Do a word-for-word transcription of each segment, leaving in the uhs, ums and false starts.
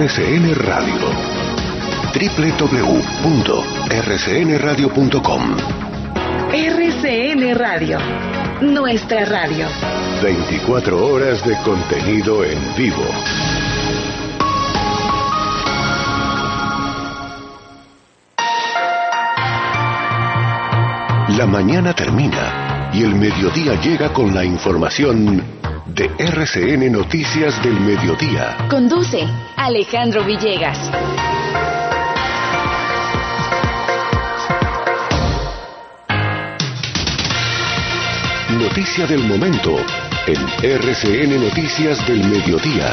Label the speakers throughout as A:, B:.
A: C N Radio. doble u doble u doble u punto r c n radio punto com.
B: R C N Radio, nuestra radio.
A: veinticuatro horas de contenido en vivo. La mañana termina y el mediodía llega con la información de R C N Noticias del Mediodía.
C: Conduce Alejandro Villegas.
A: Noticia del momento en R C N Noticias del Mediodía.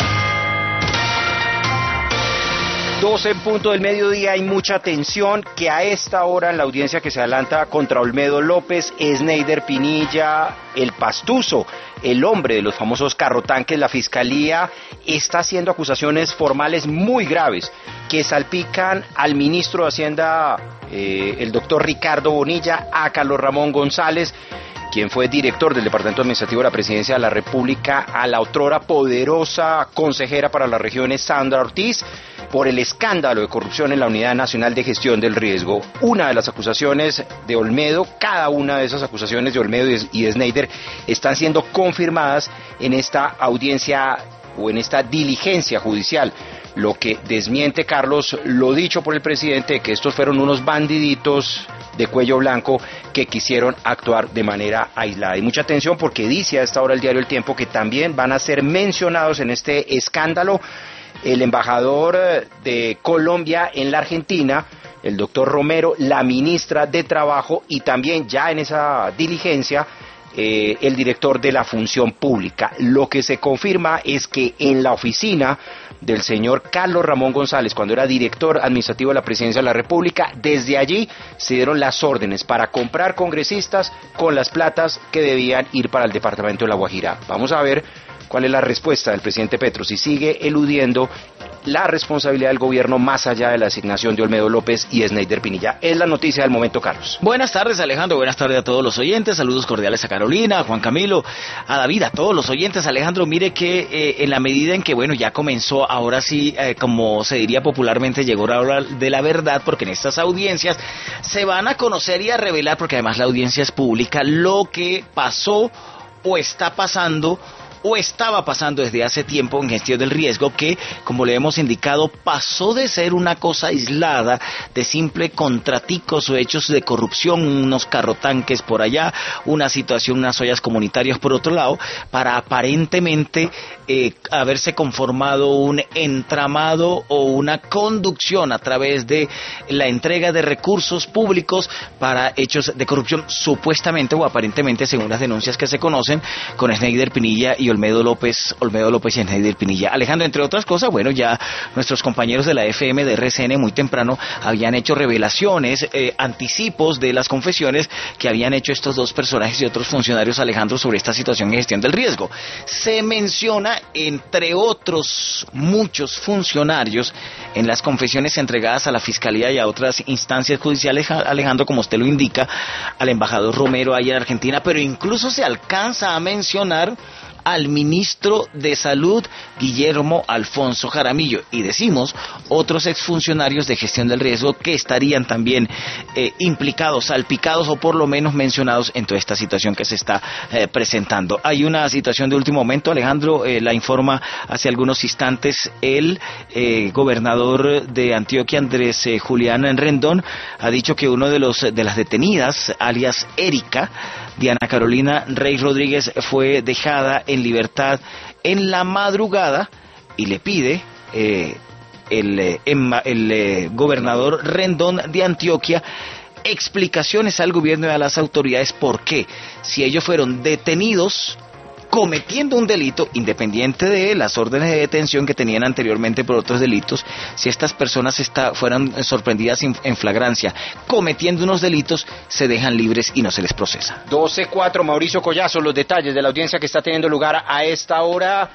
D: doce en punto del mediodía, hay mucha tensión que a esta hora en la audiencia que se adelanta contra Olmedo López, Sneider Pinilla, el pastuso, el hombre de los famosos carrotanques. La fiscalía está haciendo acusaciones formales muy graves que salpican al ministro de Hacienda, eh, el doctor Ricardo Bonilla, a Carlos Ramón González, quien fue director del Departamento Administrativo de la Presidencia de la República, a la otrora poderosa consejera para las regiones, Sandra Ortiz, por el escándalo de corrupción en la Unidad Nacional de Gestión del Riesgo. Una de las acusaciones de Olmedo, cada una de esas acusaciones de Olmedo y de Sneider están siendo confirmadas en esta audiencia o en esta diligencia judicial, lo que desmiente, Carlos, lo dicho por el presidente, que estos fueron unos bandiditos de cuello blanco que quisieron actuar de manera aislada. Hay mucha atención porque dice a esta hora el diario El Tiempo que también van a ser mencionados en este escándalo el embajador de Colombia en la Argentina, el doctor Romero, la ministra de Trabajo y también ya en esa diligencia eh, el director de la Función Pública. Lo que se confirma es que en la oficina del señor Carlos Ramón González, cuando era director administrativo de la Presidencia de la República, desde allí se dieron las órdenes para comprar congresistas con las platas que debían ir para el departamento de La Guajira. Vamos a ver cuál es la respuesta del presidente Petro, si sigue eludiendo la responsabilidad del gobierno más allá de la asignación de Olmedo López y Sneider Pinilla. Es la noticia del momento, Carlos.
E: Buenas tardes, Alejandro, buenas tardes a todos los oyentes, saludos cordiales a Carolina, a Juan Camilo, a David, a todos los oyentes. Alejandro, mire que eh, en la medida en que, bueno, ya comenzó, ahora sí, eh, como se diría popularmente, llegó la hora de la verdad, porque en estas audiencias se van a conocer y a revelar, porque además la audiencia es pública, lo que pasó o está pasando o estaba pasando desde hace tiempo en gestión del riesgo, que, como le hemos indicado, pasó de ser una cosa aislada, de simple contraticos o hechos de corrupción, unos carrotanques por allá, una situación, unas ollas comunitarias por otro lado, para aparentemente eh, haberse conformado un entramado o una conducción a través de la entrega de recursos públicos para hechos de corrupción, supuestamente o aparentemente, según las denuncias que se conocen, con Sneider Pinilla y Olmedo López, Olmedo López y Sneider Pinilla. Alejandro, entre otras cosas, bueno, ya nuestros compañeros de la F M de R C N muy temprano habían hecho revelaciones, eh, anticipos de las confesiones que habían hecho estos dos personajes y otros funcionarios, Alejandro, sobre esta situación de gestión del riesgo. Se menciona, entre otros muchos funcionarios, en las confesiones entregadas a la Fiscalía y a otras instancias judiciales, Alejandro, como usted lo indica, al embajador Romero ahí en Argentina, pero incluso se alcanza a mencionar al ministro de Salud, Guillermo Alfonso Jaramillo, y decimos otros exfuncionarios de gestión del riesgo que estarían también eh, implicados, salpicados o por lo menos mencionados en toda esta situación que se está eh, presentando. Hay una situación de último momento, Alejandro, eh, la informa hace algunos instantes el eh, gobernador de Antioquia, Andrés eh, Julián Rendón, ha dicho que uno de los de las detenidas, alias Erika, Diana Carolina Rey Rodríguez, fue dejada en libertad en la madrugada y le pide eh, el, el, el eh, gobernador Rendón de Antioquia explicaciones al gobierno y a las autoridades por qué, si ellos fueron detenidos cometiendo un delito, independiente de las órdenes de detención que tenían anteriormente por otros delitos, si estas personas está, fueran sorprendidas en, en flagrancia cometiendo unos delitos, se dejan libres y no se les procesa.
D: doce cuatro, Mauricio Collazo, los detalles de la audiencia que está teniendo lugar a esta hora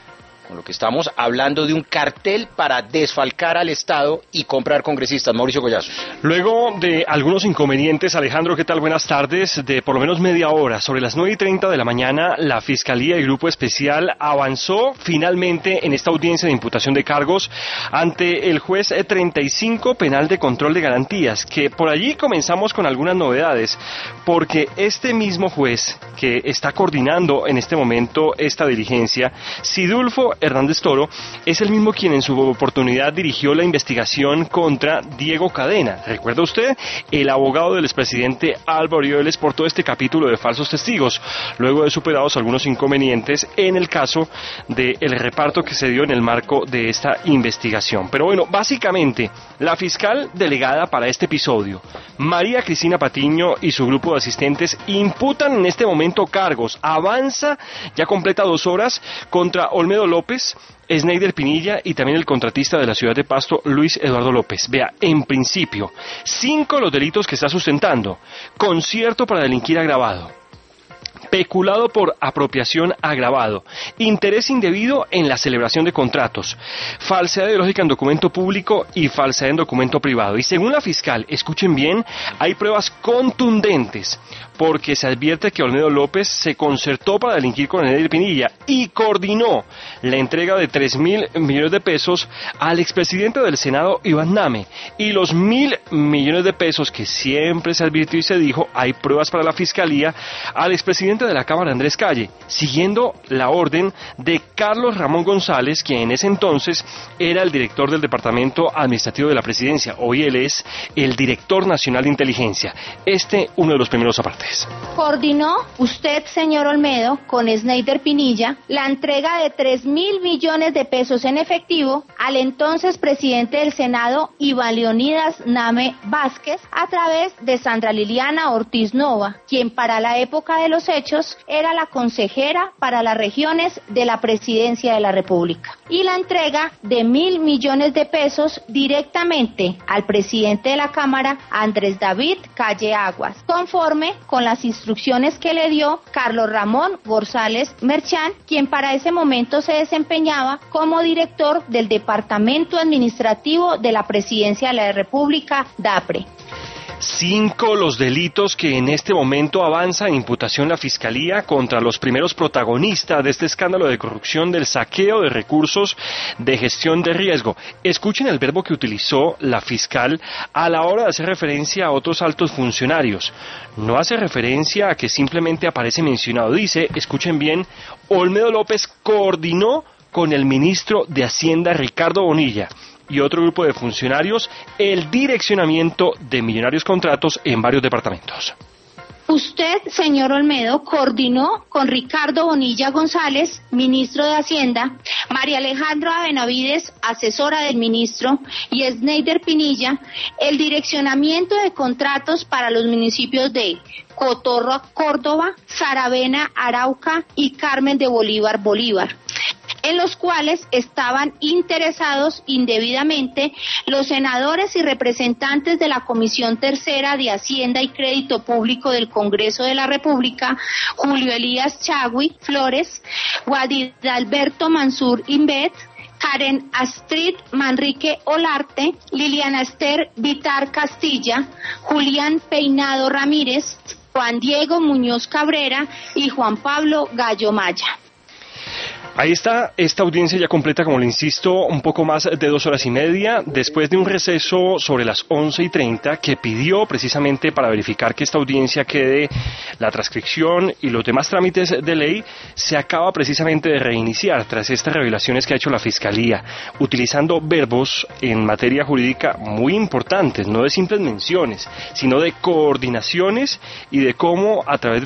D: con lo que estamos hablando de un cartel para desfalcar al Estado y comprar congresistas. Mauricio Collazo.
F: Luego de algunos inconvenientes, Alejandro, ¿qué tal? Buenas tardes. De por lo menos media hora, sobre las nueve y treinta de la mañana, la Fiscalía y Grupo Especial avanzó finalmente en esta audiencia de imputación de cargos ante el juez treinta y cinco penal de control de garantías, que por allí comenzamos con algunas novedades, porque este mismo juez que está coordinando en este momento esta diligencia, Sidulfo Hernández Toro, es el mismo quien en su oportunidad dirigió la investigación contra Diego Cadena. ¿Recuerda usted? El abogado del expresidente Álvaro Uribe Vélez por todo este capítulo de falsos testigos, luego de superados algunos inconvenientes en el caso del reparto que se dio en el marco de esta investigación. Pero bueno, básicamente, la fiscal delegada para este episodio, María Cristina Patiño, y su grupo de asistentes imputan en este momento cargos. Avanza, ya completa dos horas, contra Olmedo López, Sneider Pinilla y también el contratista de la ciudad de Pasto, Luis Eduardo López. Vea, en principio, cinco los delitos que está sustentando: concierto para delinquir agravado, peculado por apropiación agravado, interés indebido en la celebración de contratos, falsedad ideológica en documento público y falsedad en documento privado. Y según la fiscal, escuchen bien, hay pruebas contundentes, porque se advierte que Olmedo López se concertó para delinquir con Sneider Pinilla y coordinó la entrega de tres mil millones de pesos al expresidente del Senado, Iván Name, y los mil millones de pesos que siempre se advirtió y se dijo, hay pruebas para la fiscalía, al expresidente de la Cámara, Andrés Calle, siguiendo la orden de Carlos Ramón González, quien en ese entonces era el director del Departamento Administrativo de la Presidencia. Hoy él es el director nacional de inteligencia. Este, uno de los primeros apartes.
G: Coordinó usted, señor Olmedo, con Sneider Pinilla, la entrega de tres mil millones de pesos en efectivo al entonces presidente del Senado, Iván Leonidas Name Vázquez, a través de Sandra Liliana Ortiz Nova, quien para la época de los hechos era la consejera para las regiones de la Presidencia de la República, y la entrega de mil millones de pesos directamente al presidente de la Cámara, Andrés David Calle Aguas, conforme con las instrucciones que le dio Carlos Ramón González Merchán, quien para ese momento se desempeñaba como director del Departamento Administrativo de la Presidencia de la República, DAPRE.
F: Cinco los delitos que en este momento avanza en imputación la Fiscalía contra los primeros protagonistas de este escándalo de corrupción del saqueo de recursos de gestión de riesgo. Escuchen el verbo que utilizó la fiscal a la hora de hacer referencia a otros altos funcionarios. No hace referencia a que simplemente aparece mencionado. Dice, escuchen bien, Olmedo López coordinó con el ministro de Hacienda, Ricardo Bonilla, y otro grupo de funcionarios el direccionamiento de millonarios contratos en varios departamentos.
G: Usted, señor Olmedo, coordinó con Ricardo Bonilla González, ministro de Hacienda, María Alejandra Benavides, asesora del ministro, y Sneider Pinilla, el direccionamiento de contratos para los municipios de Cotorra, Córdoba, Saravena, Arauca y Carmen de Bolívar, Bolívar, en los cuales estaban interesados indebidamente los senadores y representantes de la Comisión Tercera de Hacienda y Crédito Público del Congreso de la República, Julio Elías Chagui Flores, Guadid Alberto Mansur Invet, Karen Astrid Manrique Olarte, Liliana Esther Vitar Castilla, Julián Peinado Ramírez, Juan Diego Muñoz Cabrera y Juan Pablo Gallo Maya.
F: Ahí está esta audiencia ya completa, como le insisto, un poco más de dos horas y media, después de un receso sobre las once y treinta que pidió precisamente para verificar que esta audiencia quede, la transcripción y los demás trámites de ley, se acaba precisamente de reiniciar tras estas revelaciones que ha hecho la Fiscalía, utilizando verbos en materia jurídica muy importantes, no de simples menciones, sino de coordinaciones y de cómo a través de